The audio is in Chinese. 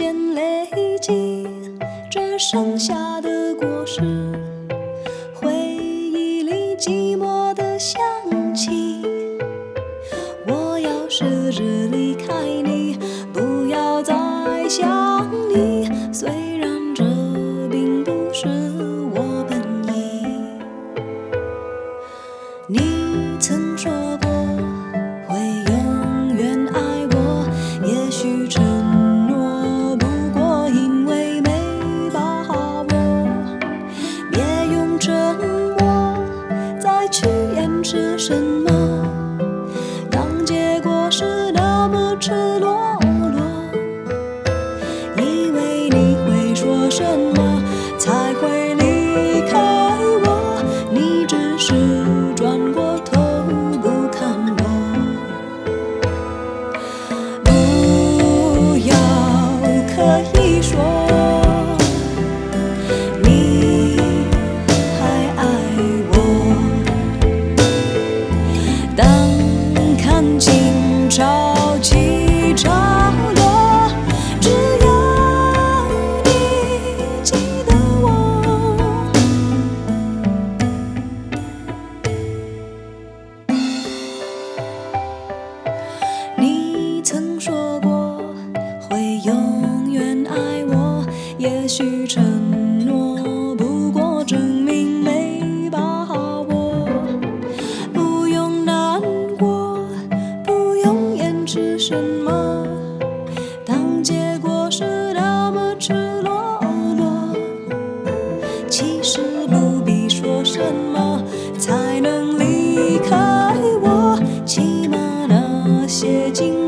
间累积，这剩下的果实，回忆里寂寞的香气。我要试着离开你，不要再想你，虽然这并不是我本意。你曾说过会永远爱我，也许承诺不过因为没把握，别用沉默再去掩饰什么，当结果是那么赤裸裸，以为你会说什么才会离开我，你只是转过头不看我。不要刻意说你还爱我，当看清潮起潮落，只要你记得我。你曾说过会永远爱我，也许承诺不过证明没把握，不用难过，不用掩饰什么，当结果是那么赤裸裸，其实不必说什么才能离开我，起码那些经